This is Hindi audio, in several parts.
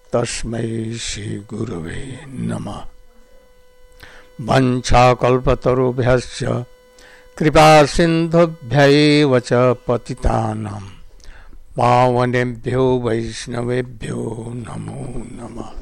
तस्मै श्री गुरवे नमः। वंशाकल्पतरुभ्यश्च कृपा सिन्धुभ्यैव च पतितानां पावनेभ्यो वैष्णवेभ्यो नमो नमः।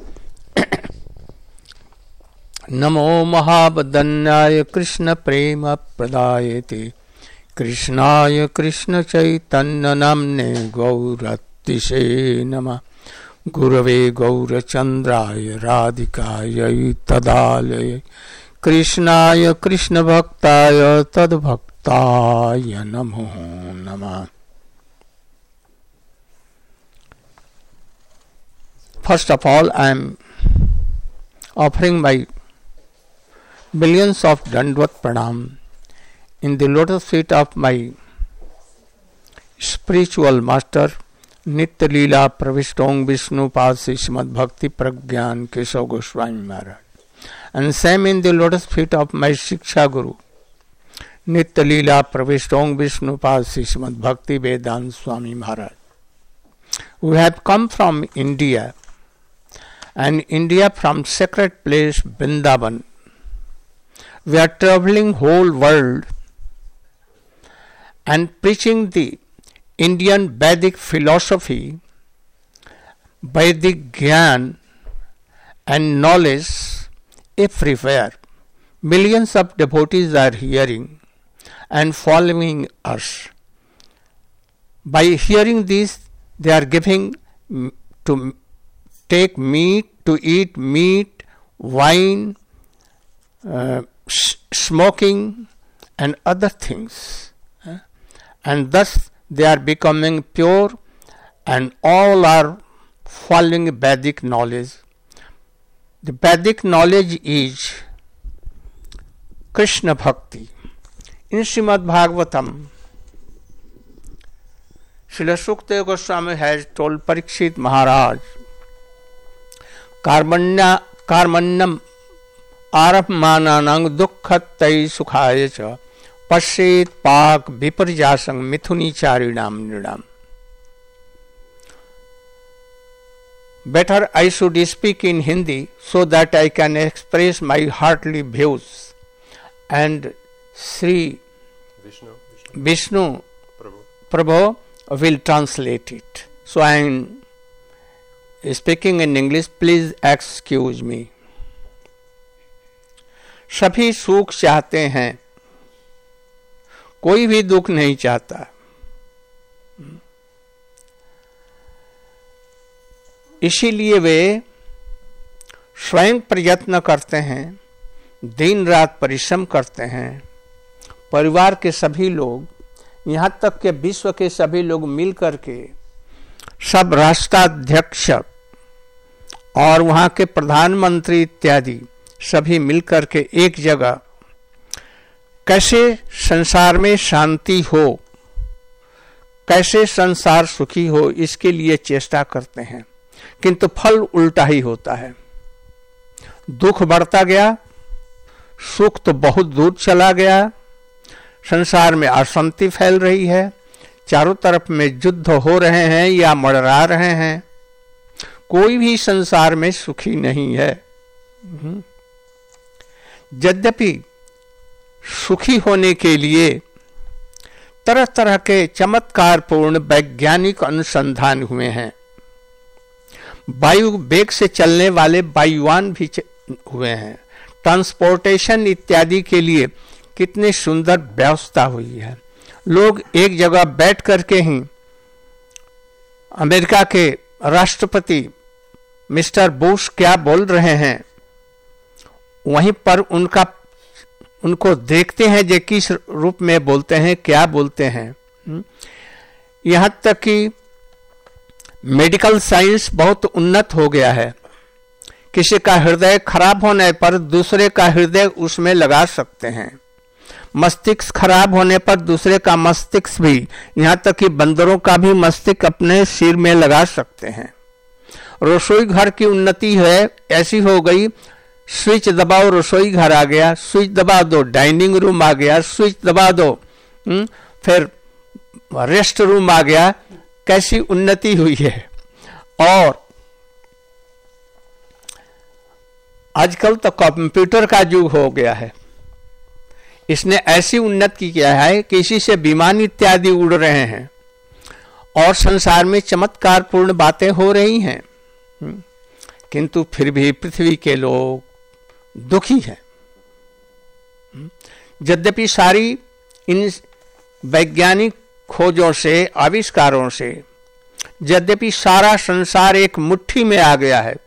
नमो महावदन्याय कृष्ण प्रेम प्रदायते कृष्णाय कृष्ण चैतन्य नाम्ने गौरतिशे नमः। गुरवे गौरचन्द्राय राधिकायै तदालये कृष्णाय कृष्ण भक्ताय तद्भक्ताय नमो नमः। First of all, I am offering my millions of Dandvat Pranam in the lotus feet of my spiritual master Nitya Leela Pravishthong Vishnu Pasi Srimad Bhakti Pragyan Keshav Goswami Maharaj, and same in the lotus feet of my Shiksha Guru Nitya Leela Pravishthong Vishnu Pasi Srimad Bhakti Vedanta Swami Maharaj. We have come from India, and India from sacred place Vrindavan. We are traveling whole world and preaching the Indian Vedic philosophy, Vedic Gyan and knowledge everywhere. Millions of devotees are hearing and following us. By hearing this, they are giving to take meat, to eat meat, wine, smoking and other things. And thus they are becoming pure and all are following Vedic knowledge. The Vedic knowledge is Krishna Bhakti. In Srimad Bhagavatam, Srila Sukadeva Goswami has told Parikshit Maharaj, Karmannam Arapmananang Dukkhattai Sukhaya cha Pashet Pak Viparjasang Mithuni Charinam Nidam. Better I should speak in Hindi so that I can express my heartly views, and Sri Vishnu Prabhu will translate it. So I am speaking in English, please excuse me. सभी सुख चाहते हैं, कोई भी दुख नहीं चाहता। इसीलिए वे स्वयं प्रयत्न करते हैं, दिन रात परिश्रम करते हैं। परिवार के सभी लोग, यहाँ तक के विश्व के सभी लोग मिल करके, सब राष्ट्राध्यक्ष और वहाँ के प्रधानमंत्री इत्यादि सभी मिलकर के एक जगह कैसे संसार में शांति हो, कैसे संसार सुखी हो, इसके लिए चेष्टा करते हैं, किंतु फल उल्टा ही होता है। दुख बढ़ता गया, सुख तो बहुत दूर चला गया। संसार में अशांति फैल रही है, चारों तरफ में युद्ध हो रहे हैं या मड़रा रहे हैं। कोई भी संसार में सुखी नहीं है। यद्यपि सुखी होने के लिए तरह तरह के चमत्कारपूर्ण वैज्ञानिक अनुसंधान हुए हैं। वायु वेग से चलने वाले वायुयान भी हुए हैं। ट्रांसपोर्टेशन इत्यादि के लिए कितनी सुंदर व्यवस्था हुई है। लोग एक जगह बैठ करके ही, अमेरिका के राष्ट्रपति मिस्टर बुश क्या बोल रहे हैं, वहीं पर उनको देखते हैं जे किस रूप में बोलते हैं, क्या बोलते हैं। यहाँ तक कि मेडिकल साइंस बहुत उन्नत हो गया है। किसी का हृदय खराब होने पर दूसरे का हृदय उसमें लगा सकते हैं। मस्तिष्क खराब होने पर दूसरे का मस्तिष्क भी, यहाँ तक कि बंदरों का भी मस्तिष्क अपने सिर में लगा सकते हैं। रसोई घर की उन्नति है, ऐसी हो गई, स्विच दबाओ रसोई घर आ गया, स्विच दबा दो डाइनिंग रूम आ गया, स्विच दबा दो फिर रेस्ट रूम आ गया। कैसी उन्नति हुई है। और आजकल तो कंप्यूटर का युग हो गया है। इसने ऐसी उन्नति किया है कि इसी से विमान इत्यादि उड़ रहे हैं और संसार में चमत्कारपूर्ण बातें हो रही हैं, किंतु फिर भी पृथ्वी के लोग दुखी हैं। यद्यपि सारी इन वैज्ञानिक खोजों से, आविष्कारों से, यद्यपि सारा संसार एक मुट्ठी में आ गया है,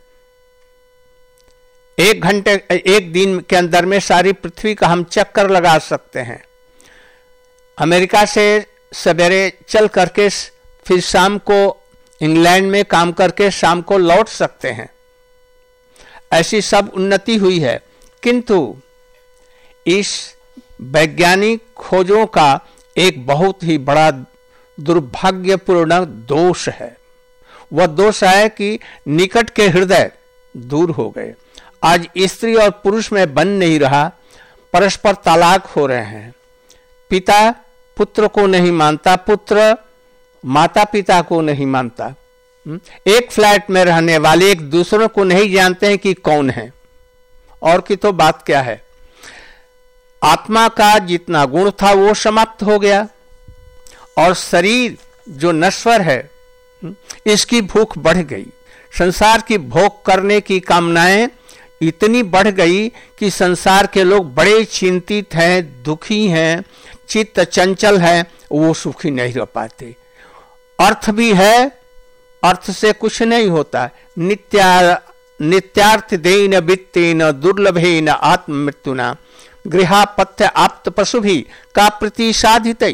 एक दिन के अंदर में सारी पृथ्वी का हम चक्कर लगा सकते हैं। अमेरिका से सवेरे चल करके फिर शाम को इंग्लैंड में काम करके शाम को लौट सकते हैं, ऐसी सब उन्नति हुई है। किंतु इस वैज्ञानिक खोजों का एक बहुत ही बड़ा दुर्भाग्यपूर्ण दोष है। वह दोष है कि निकट के हृदय दूर हो गए। आज स्त्री और पुरुष में बन नहीं रहा, परस्पर तलाक हो रहे हैं। पिता पुत्र को नहीं मानता, पुत्र माता पिता को नहीं मानता। एक फ्लैट में रहने वाले एक दूसरों को नहीं जानते हैं कि कौन है। और की तो बात क्या है, आत्मा का जितना गुण था वो समाप्त हो गया और शरीर जो नश्वर है इसकी भूख बढ़ गई। संसार की भोग करने की कामनाएं इतनी बढ़ गई कि संसार के लोग बड़े चिंतित हैं, दुखी हैं, चित्त चंचल है, वो सुखी नहीं रह पाते। अर्थ भी है, अर्थ से कुछ नहीं होता। नित्यार्थ देन वित्तेन दुर्लभेन आत्ममृत्युना गृहापत्य आप्त पशु भी का प्रति साधित।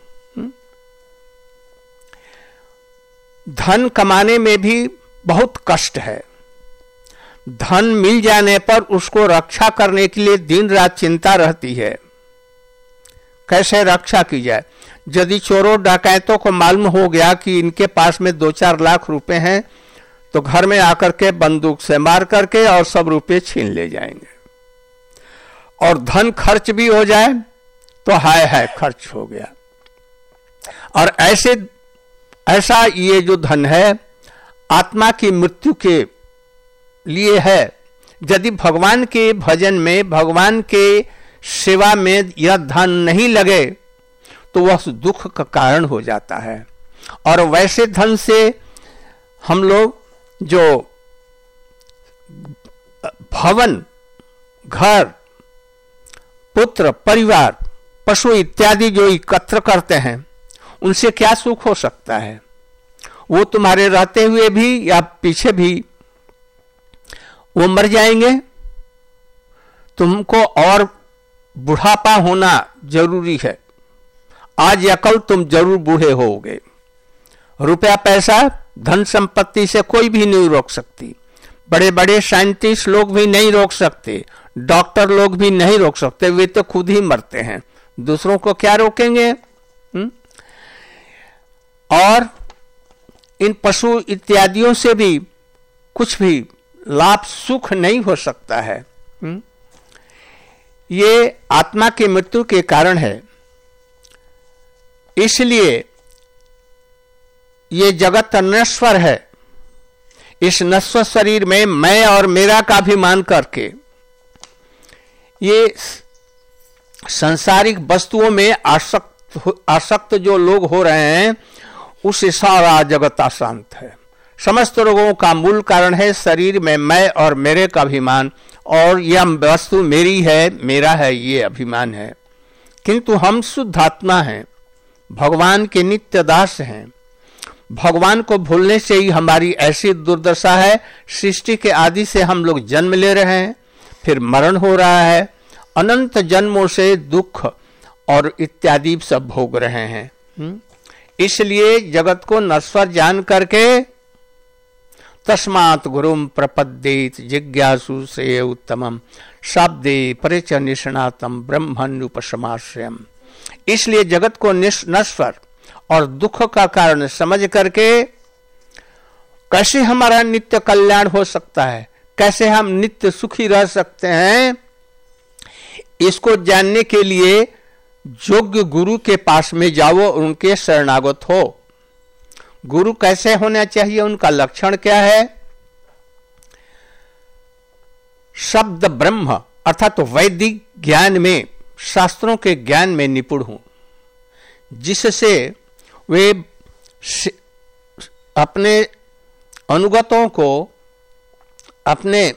धन कमाने में भी बहुत कष्ट है। धन मिल जाने पर उसको रक्षा करने के लिए दिन रात चिंता रहती है, कैसे रक्षा की जाए। यदि चोरों डकैतों को मालूम हो गया कि इनके पास में 2-4 लाख रुपए हैं तो घर में आकर के बंदूक से मार करके और सब रुपए छीन ले जाएंगे। और धन खर्च भी हो जाए तो हाय हाय खर्च हो गया। और ऐसा ये जो धन है आत्मा की मृत्यु के लिए है। यदि भगवान के भजन में, भगवान के सेवा में यह धन नहीं लगे तो वह दुख का कारण हो जाता है। और वैसे धन से हम लोग जो भवन, घर, पुत्र, परिवार, पशु इत्यादि जो एकत्र करते हैं उनसे क्या सुख हो सकता है। वो तुम्हारे रहते हुए भी या पीछे भी वो मर जाएंगे। तुमको और बुढ़ापा होना जरूरी है। आज या कल तुम जरूर बूढ़े होगे। रुपया पैसा धन संपत्ति से कोई भी नहीं रोक सकती। बड़े बड़े साइंटिस्ट लोग भी नहीं रोक सकते, डॉक्टर लोग भी नहीं रोक सकते, वे तो खुद ही मरते हैं, दूसरों को क्या रोकेंगे। और इन पशु इत्यादियों से भी कुछ भी लाभ सुख नहीं हो सकता है। ये आत्मा की मृत्यु के कारण है। इसलिए ये जगत नश्वर है। इस नश्वर शरीर में मैं और मेरा का अभिमान करके ये सांसारिक वस्तुओं में आसक्त जो लोग हो रहे हैं उससे सारा जगत अशांत है। समस्त रोगों का मूल कारण है शरीर में मैं और मेरे का अभिमान, और यह वस्तु मेरी है, मेरा है, ये अभिमान है। किंतु हम शुद्ध आत्मा हैं, भगवान के नित्य दास हैं। भगवान को भूलने से ही हमारी ऐसी दुर्दशा है। सृष्टि के आदि से हम लोग जन्म ले रहे हैं, फिर मरण हो रहा है, अनंत जन्मों से दुख और इत्यादि सब भोग रहे हैं। इसलिए जगत को नश्वर जान करके तस्मात् गुरुम प्रपद्येत जिज्ञासु से उत्तमम शब्दे परिच निष्णातम ब्रह्मण्युपशमाश्रयम्। इसलिए जगत को नश्वर और दुख का कारण समझ करके कैसे हमारा नित्य कल्याण हो सकता है, कैसे हम नित्य सुखी रह सकते हैं, इसको जानने के लिए योग्य गुरु के पास में जाओ, उनके शरणागत हो। गुरु कैसे होना चाहिए, उनका लक्षण क्या है। शब्द ब्रह्म अर्थात वैदिक ज्ञान में, शास्त्रों के ज्ञान में निपुण हूं, जिससे वे अपने अनुगतों को, अपने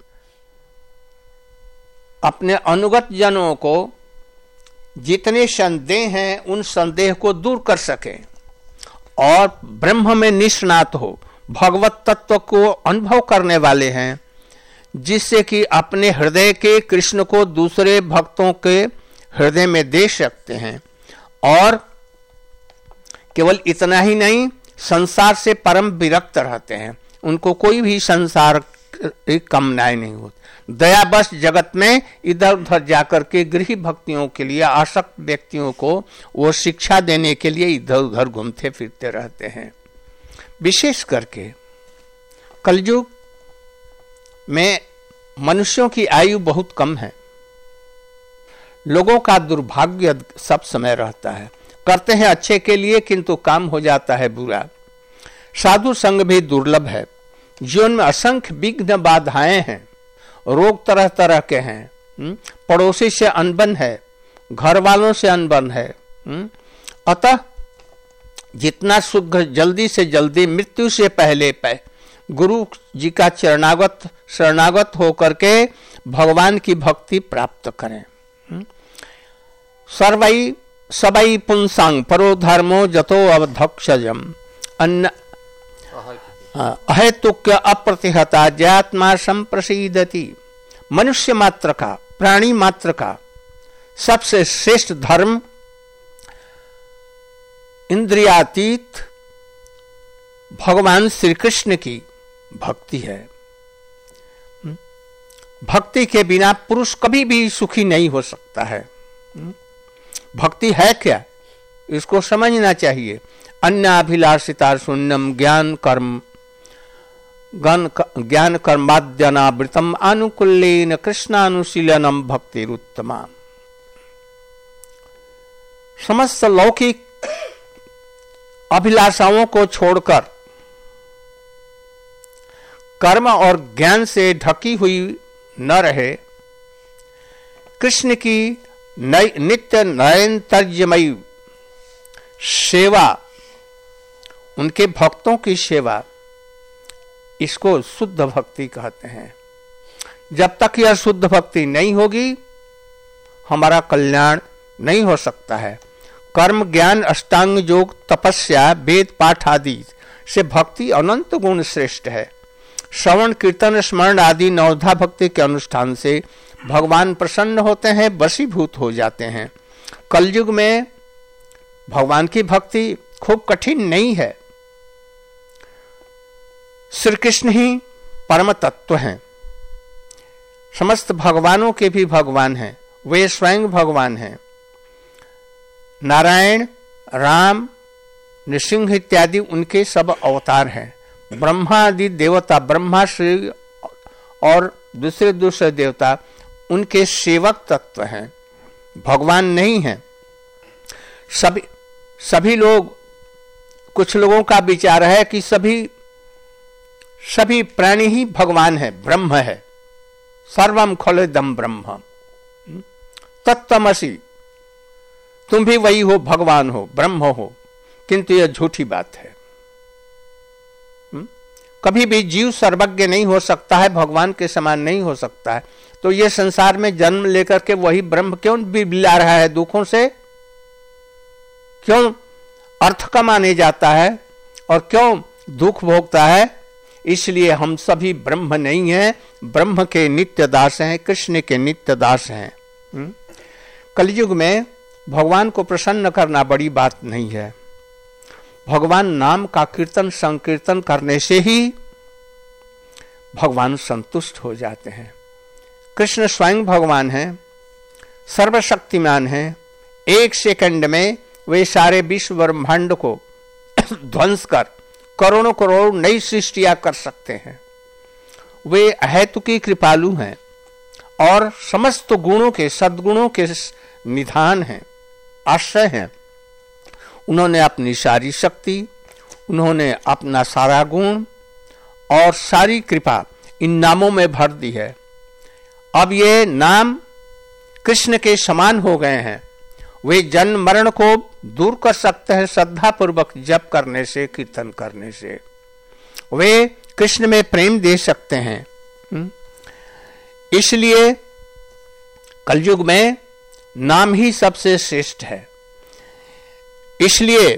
अनुगत जनों को जितने संदेह हैं उन संदेह को दूर कर सके और ब्रह्म में निष्णात हो, भगवत तत्व को अनुभव करने वाले हैं, जिससे कि अपने हृदय के कृष्ण को दूसरे भक्तों के हृदय में दे सकते हैं। और केवल इतना ही नहीं, संसार से परम विरक्त रहते हैं, उनको कोई भी संसार की कामनाएं नहीं होती। दया बस जगत में इधर उधर जाकर के गृह भक्तियों के लिए आसक्त व्यक्तियों को वो शिक्षा देने के लिए इधर उधर घूमते फिरते रहते हैं। विशेष करके कलयुग में मनुष्यों की आयु बहुत कम है, लोगों का दुर्भाग्य सब समय रहता है, करते हैं अच्छे के लिए किंतु काम हो जाता है बुरा। साधु संग भी दुर्लभ है, जीवन में असंख्य विघ्न बाधाएं हैं, रोग तरह तरह के हैं, पड़ोसी से अनबन है, घर वालों से अनबन है। अतः जितना शीघ्र जल्दी से जल्दी मृत्यु से पहले गुरु जी का शरणागत होकर के भगवान की भक्ति प्राप्त करें। सर्वई सबई पुंसांग परो धर्मो जतो अवधक्षजम अन्न अहेतुक्य अप्रतिहता ज्ञात्मा संप्रसीदति। मनुष्य मात्र का, प्राणी मात्र का सबसे श्रेष्ठ धर्म इंद्रियातीत भगवान श्री कृष्ण की भक्ति है। भक्ति के बिना पुरुष कभी भी सुखी नहीं हो सकता है। भक्ति है क्या, इसको समझना चाहिए। अन्याभिलाषिता शून्यम ज्ञान कर्माद्यनावृतम अनुकूलेन कृष्णानुशीलनम भक्तिरुत्तमा। समस्त लौकिक अभिलाषाओं को छोड़कर कर्म और ज्ञान से ढकी हुई न रहे, कृष्ण की नित्य नयनतर्यमयी सेवा, उनके भक्तों की सेवा, इसको शुद्ध भक्ति कहते हैं। जब तक यह शुद्ध भक्ति नहीं होगी हमारा कल्याण नहीं हो सकता है। कर्म ज्ञान अष्टांग योग तपस्या वेद पाठ आदि से भक्ति अनंत गुण श्रेष्ठ है। श्रवण कीर्तन स्मरण आदि नवधा भक्ति के अनुष्ठान से भगवान प्रसन्न होते हैं, वशीभूत हो जाते हैं। कलयुग में भगवान की भक्ति खूब कठिन नहीं है। श्री कृष्ण ही परम तत्व हैं, समस्त भगवानों के भी भगवान हैं, वे स्वयं भगवान हैं। नारायण, राम, नृसिंह इत्यादि उनके सब अवतार हैं। ब्रह्मा आदि देवता, ब्रह्मा श्री और दूसरे देवता उनके सेवक तत्व हैं, भगवान नहीं हैं। सभी लोग, कुछ लोगों का विचार है कि सभी प्राणी ही भगवान है, ब्रह्म है। सर्वम खलेदम ब्रह्म तत्तमसि, तुम भी वही हो, भगवान हो, ब्रह्म हो। किंतु यह झूठी बात है। कभी भी जीव सर्वज्ञ नहीं हो सकता है, भगवान के समान नहीं हो सकता है। तो ये संसार में जन्म लेकर के वही ब्रह्म क्यों बिला रहा है दुखों से, क्यों अर्थ कमाने जाता है और क्यों दुख भोगता है? इसलिए हम सभी ब्रह्म नहीं हैं, ब्रह्म के नित्य दास हैं, कृष्ण के नित्य दास हैं। कलयुग में भगवान को प्रसन्न करना बड़ी बात नहीं है। भगवान नाम का कीर्तन संकीर्तन करने से ही भगवान संतुष्ट हो जाते हैं। कृष्ण स्वयं भगवान हैं, सर्वशक्तिमान हैं। एक सेकंड में वे सारे विश्व ब्रह्मांड को ध्वंस कर करोड़ों करोड़ नई सृष्टियां कर सकते हैं। वे अहेतुकी कृपालु हैं और समस्त गुणों के, सद्गुणों के निधान हैं, आश्रय हैं। उन्होंने अपनी सारी शक्ति, उन्होंने अपना सारा गुण और सारी कृपा इन नामों में भर दी है। अब ये नाम कृष्ण के समान हो गए हैं। वे जन्म मरण को दूर कर सकते हैं श्रद्धा पूर्वक जप करने से, कीर्तन करने से। वे कृष्ण में प्रेम दे सकते हैं। इसलिए कलयुग में नाम ही सबसे श्रेष्ठ है। इसलिए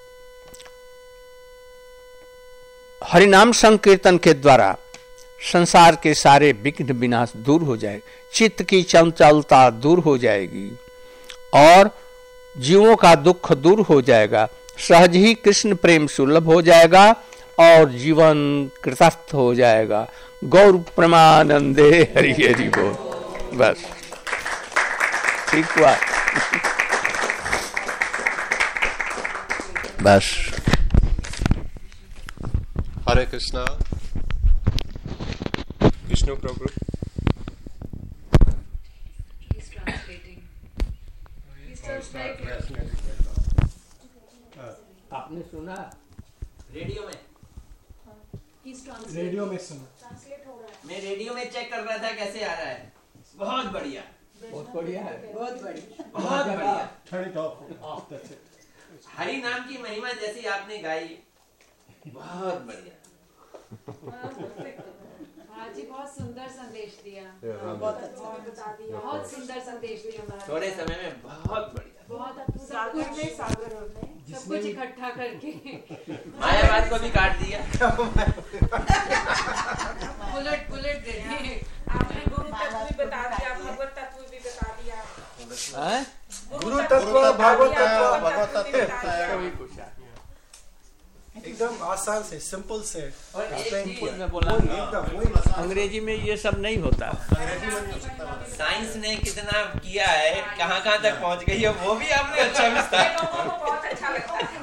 हरिनाम संकीर्तन के द्वारा संसार के सारे विघ्न विनाश दूर हो जाए, चित्त की चंचलता दूर हो जाएगी और जीवों का दुख दूर हो जाएगा। सहज ही कृष्ण प्रेम सुलभ हो जाएगा और जीवन कृतार्थ हो जाएगा। गौर प्रेमानंदे हरि हरि बोल। बस ठीक हुआ। बस। हरे कृष्णा। विष्णु प्रभु। आपने सुना? रेडियो में सुना। मैं रेडियो में चेक कर रहा था कैसे आ रहा है। बहुत बढ़िया, बहुत बढ़िया है, बहुत बढ़िया, बहुत बढ़िया। Turn it off. That's it. Hari नाम की महिमा जैसी आपने गाई, बहुत बढ़िया। आज ही बहुत सुंदर संदेश दिया। बहुत सुंदर संदेश दिया। थोड़े समय में बहुत बढ़िया, बहुत सब कुछ इकट्ठा करके मायावाद को भी काट दिया। बुलेट दे दिए। आपने गुरु तत्व भी बता दिया, भगवत तत्व भी बता दिया। गुरु तत्व, भागवत तत्व एकदम आसान से, सिंपल से। और एक चीज मैं बोला अंग्रेजी में ये सब नहीं होता। साइंस ने कितना किया है, कहाँ कहाँ तक पहुँच गई है, वो भी आपने अच्छा विस्तार। बहुत अच्छा लगता है।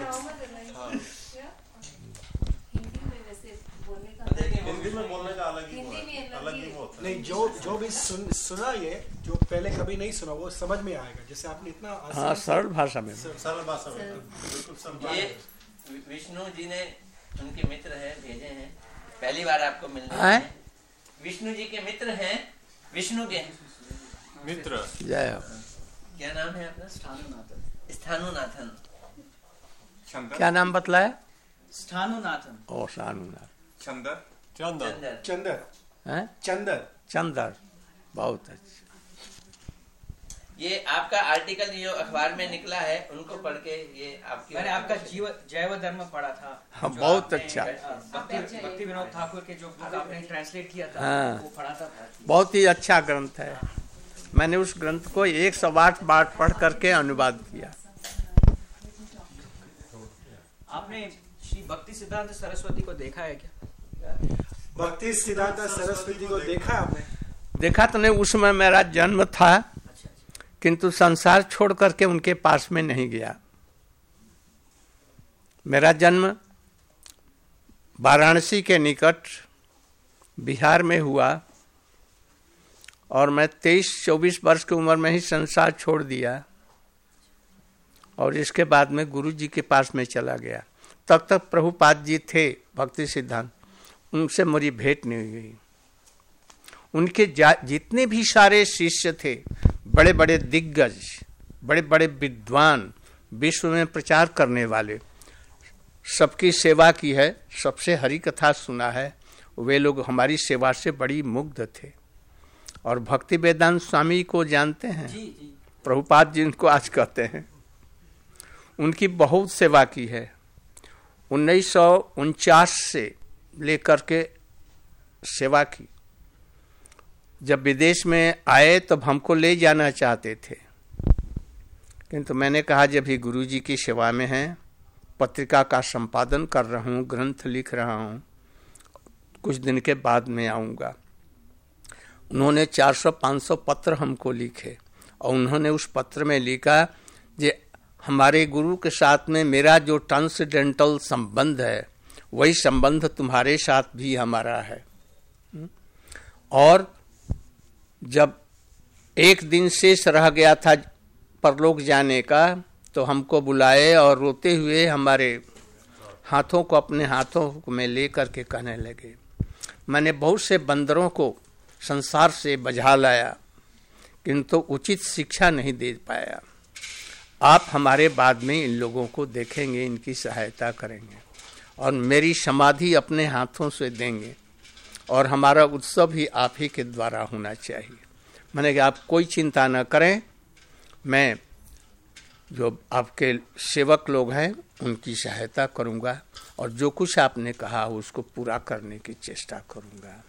हिंदी में बोलने का अलग ही वो होता है। नहीं, जो भी सुना, ये जो पहले कभी नहीं सुना वो समझ में आएगा। जैसे आपने इतना हाँ, सरल भाषा में। सरल भाषा में, बिल्कुल सरल। ये विष्णु जी ने उनके मित्र हैं भेजे हैं, पहली बार आपको मिलने हैं? हैं। विष्णु जी के मित्र हैं, विष्णु के मित्र। जय हो। क्या नाम है अपना? स्थानुनाथन। क्या नाम बतलाया? स्थानुनाथन। ओ सानुनाथ। चंदर। चंदर। चंदर। हैं? चंदर। चंदर। बहुत अच्छा। ये आपका आर्टिकल जो अखबार में निकला है, उनको पढ़ के ये मैंने आपका जैव धर्म पढ़ा था। हाँ, बहुत अच्छा। भक्ति विनोद ठाकुर के जो बुक आपने ट्रांसलेट किया था, हाँ। वो पढ़ा था। बहुत ही अच्छा ग्रंथ है। मैंने उस ग्रंथ को 108 बार पढ़ करके अनुवाद किया। आपने श्री भक्ति सिद्धांत सरस्वती को देखा है क्या? भक्ति सिद्धांत सरस्वती को देखा है आपने? देखा तो नहीं, उसमें मेरा जन्म था, किंतु संसार छोड़ करके उनके पास में नहीं गया। मेरा जन्म वाराणसी के निकट बिहार में हुआ और मैं 23-24 वर्ष की उम्र में ही संसार छोड़ दिया और इसके बाद में गुरु जी के पास में चला गया। तब तक प्रभुपाद जी थे भक्ति सिद्धांत, उनसे मेरी भेंट नहीं हुई। उनके जितने भी सारे शिष्य थे, बड़े बड़े दिग्गज, बड़े बड़े विद्वान, विश्व में प्रचार करने वाले, सबकी सेवा की है, सबसे हरि कथा सुना है। वे लोग हमारी सेवा से बड़ी मुग्ध थे। और भक्ति वेदांत स्वामी को जानते हैं? जी जी। प्रभुपाद जी उनको आज कहते हैं। उनकी बहुत सेवा की है। 1949 से लेकर के सेवा की। जब विदेश में आए तब हमको ले जाना चाहते थे, किंतु मैंने कहा जब भी गुरु जी की सेवा में हैं, पत्रिका का संपादन कर रहा हूँ, ग्रंथ लिख रहा हूँ, कुछ दिन के बाद में आऊँगा। उन्होंने 400-500 पत्र हमको लिखे और उन्होंने उस पत्र में लिखा कि हमारे गुरु के साथ में मेरा जो ट्रांसडेंटल संबंध है, वही संबंध तुम्हारे साथ भी हमारा है। और जब एक दिन शेष रह गया था परलोक जाने का, तो हमको बुलाए और रोते हुए हमारे हाथों को अपने हाथों में ले करके कहने लगे, मैंने बहुत से बंदरों को संसार से बजा लाया, किंतु उचित शिक्षा नहीं दे पाया। आप हमारे बाद में इन लोगों को देखेंगे, इनकी सहायता करेंगे और मेरी समाधि अपने हाथों से देंगे और हमारा उत्सव ही आप ही के द्वारा होना चाहिए। मैंने कहा आप कोई चिंता न करें, मैं जो आपके सेवक लोग हैं उनकी सहायता करूंगा और जो कुछ आपने कहा उसको पूरा करने की चेष्टा करूंगा।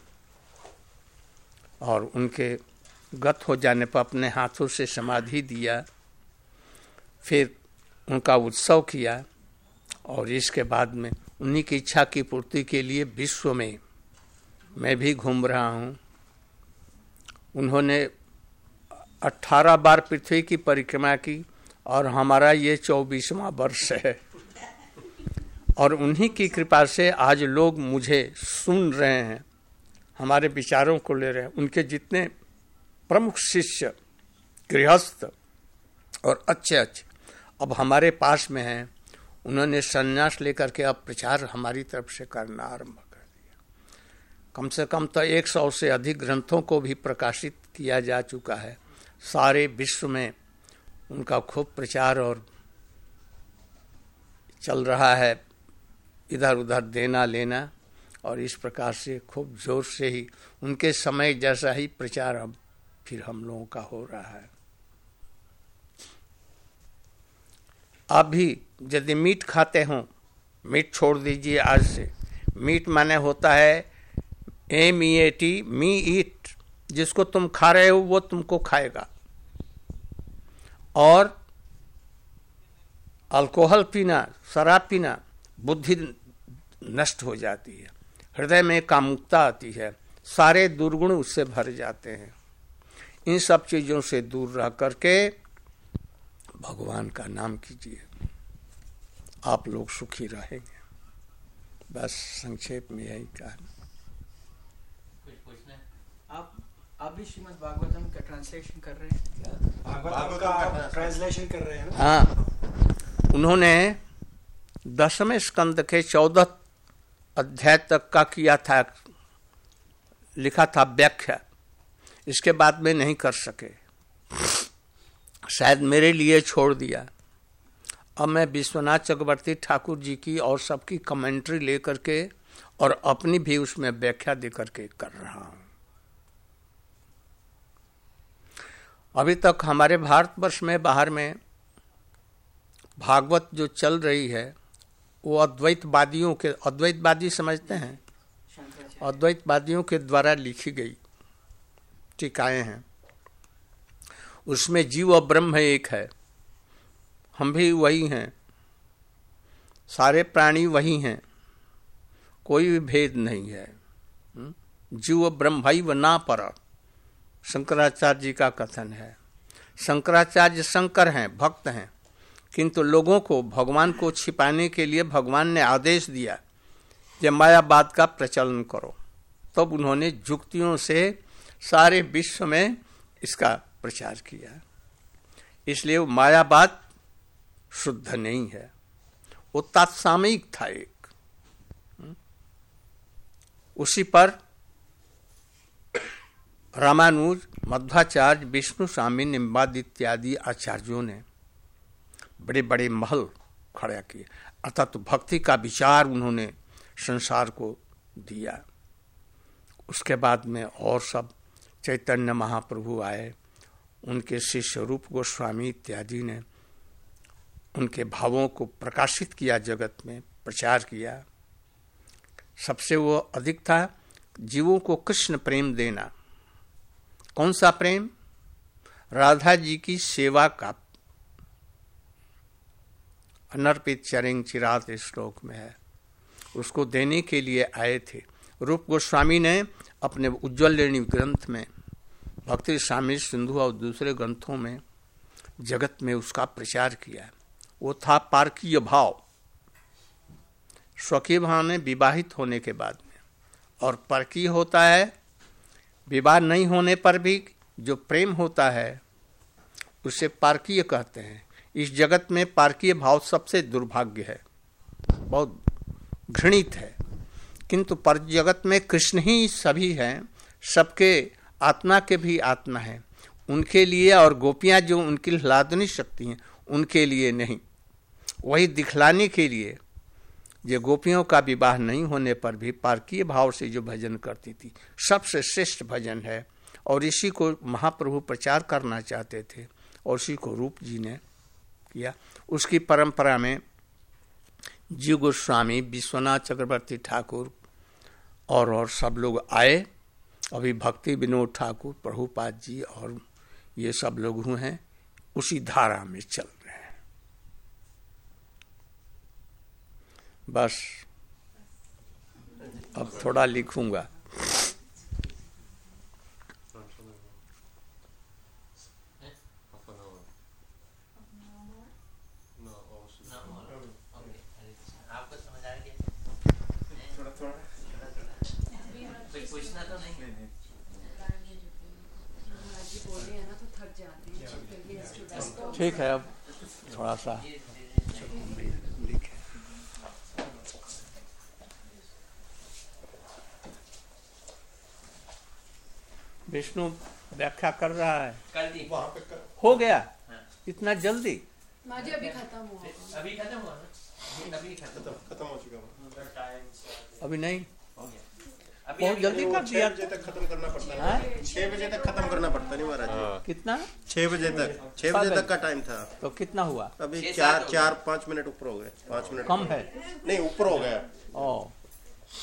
और उनके गत हो जाने पर अपने हाथों से समाधि दिया, फिर उनका उत्सव किया और इसके बाद में उन्हीं की इच्छा की पूर्ति के लिए विश्व में मैं भी घूम रहा हूँ। उन्होंने 18 बार पृथ्वी की परिक्रमा की और हमारा ये 24वां वर्ष है और उन्हीं की कृपा से आज लोग मुझे सुन रहे हैं, हमारे विचारों को ले रहे हैं। उनके जितने प्रमुख शिष्य, गृहस्थ और अच्छे अब हमारे पास में हैं, उन्होंने संन्यास लेकर के अब प्रचार हमारी तरफ से करना आरंभ कर दिया। कम से कम तो 100 से अधिक ग्रंथों को भी प्रकाशित किया जा चुका है। सारे विश्व में उनका खूब प्रचार और चल रहा है, इधर उधर देना लेना, और इस प्रकार से खूब जोर से ही उनके समय जैसा ही प्रचार अब फिर हम लोगों का हो रहा है। आप भी यदि मीट खाते हो, मीट छोड़ दीजिए आज से। मीट माने होता है MEAT, मी ईट, जिसको तुम खा रहे हो वो तुमको खाएगा। और अल्कोहल पीना, शराब पीना, बुद्धि नष्ट हो जाती है, हृदय में कामुकता आती है, सारे दुर्गुण उससे भर जाते हैं। इन सब चीजों से दूर रह करके भगवान का नाम कीजिए, आप लोग सुखी रहेंगे। बस संक्षेप में यही कहना। आप भी श्रीमद् भागवतम का ट्रांसलेशन कर रहे हैं? भागवतम का ट्रांसलेशन कर रहे हैं ना? हाँ, उन्होंने 10वें स्कंद के 14 अध्याय तक का किया था, लिखा था व्याख्या। इसके बाद में नहीं कर सके, शायद मेरे लिए छोड़ दिया। अब मैं विश्वनाथ चक्रवर्ती ठाकुर जी की और सबकी कमेंट्री लेकर के और अपनी भी उसमें व्याख्या दे करके कर रहा हूं। अभी तक हमारे भारतवर्ष में बाहर में भागवत जो चल रही है वो अद्वैतवादियों के, अद्वैतवादी समझते हैं, अद्वैतवादियों के द्वारा लिखी गई टीकाएं हैं। उसमें जीव और ब्रह्म एक है, हम भी वही हैं, सारे प्राणी वही हैं, कोई भी भेद नहीं है। जीव ब्रह्मैव न पर, शंकराचार्य जी का कथन है। शंकराचार्य शंकर हैं, भक्त हैं, किंतु लोगों को भगवान को छिपाने के लिए भगवान ने आदेश दिया कि मायावाद का प्रचलन करो। तब उन्होंने जुक्तियों से सारे विश्व में इसका प्रचार किया। इसलिए वो मायावाद शुद्ध नहीं है, वो तात्सामयिक था एक। उसी पर रामानुज, मध्वाचार्य, विष्णु स्वामी, निम्बाद इत्यादि आचार्यों ने बड़े बड़े महल खड़ा किए। अर्थात भक्ति का विचार उन्होंने संसार को दिया। उसके बाद में और सब चैतन्य महाप्रभु आए, उनके शिष्य रूप गोस्वामी इत्यादि ने उनके भावों को प्रकाशित किया, जगत में प्रचार किया। सबसे वो अधिक था जीवों को कृष्ण प्रेम देना। कौन सा प्रेम? राधा जी की सेवा का। अनर्पित चरिंग चिरात श्लोक में है, उसको देने के लिए आए थे। रूप गोस्वामी ने अपने उज्ज्वल ग्रंथ में, भक्ति शामिल सिंधु और दूसरे ग्रंथों में जगत में उसका प्रचार किया। वो था पारकीय भाव। स्वकीय भाव ने विवाहित होने के बाद में, और परकीय होता है विवाह नहीं होने पर भी जो प्रेम होता है उसे पारकीय कहते हैं। इस जगत में पारकीय भाव सबसे दुर्भाग्य है, बहुत घृणित है। किंतु पर जगत में कृष्ण ही सभी हैं, सबके आत्मा के भी आत्मा है, उनके लिए, और गोपियां जो उनकी लादनी शक्ति हैं उनके लिए नहीं। वही दिखलाने के लिए जो गोपियों का विवाह नहीं होने पर भी पारकीय भाव से जो भजन करती थी, सबसे श्रेष्ठ भजन है। और इसी को महाप्रभु प्रचार करना चाहते थे और इसी को रूप जी ने किया। उसकी परंपरा में जीव गोस्वामी, विश्वनाथ चक्रवर्ती ठाकुर और सब लोग आए। अभी भक्ति विनोद ठाकुर, प्रभुपाद जी और ये सब लोग हुए हैं, उसी धारा में चल रहे हैं। बस अब थोड़ा लिखूंगा। पूछना तो नहीं। ठीक है, अब थोड़ा सा लिखे। विष्णु व्याख्या कर रहा है। कर दी वहाँ पे हो गया इतना जल्दी? माजी अभी खत्म हुआ। अभी खत्म हुआ ना? अभी खत्म हो चुका है। अभी नहीं, हो गया। बहुत जल्दी कर 6 दिया। बजे तक खत्म करना पड़ता है। 6 बजे तक खत्म करना पड़ता नहीं महाराज। कितना? 6 बजे तक, 6 बजे तक का टाइम था। तो कितना हुआ? अभी 6-7 4-5 मिनट ऊपर हो गए। 5 मिनट कम है? नहीं, ऊपर हो गया। ओ